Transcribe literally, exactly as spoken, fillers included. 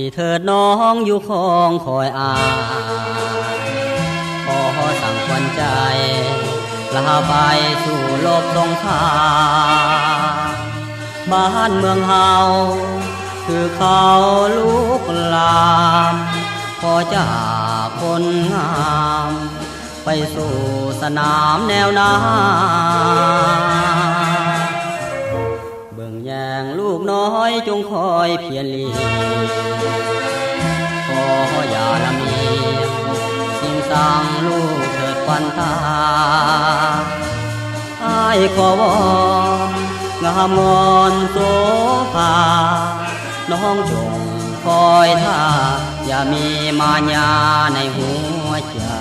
เถิดน้องอยู่คงคอยอายขอสั่งควันใจลาไปสู่โลกสงครามบ้านเมืองเฮาคือเขาลุกลามพอจากคนงามไปสู่สนามแนวหน้าเบิ่งแยงลูกน้อยจงคอยเพียรลีขออย่าละเมียสิ่งสั่งลูกเถิดควันตาอ้ายขอวอนงามงอนโสภาน้องจงคอยท่าอย่ามีมารยาในหัวใจ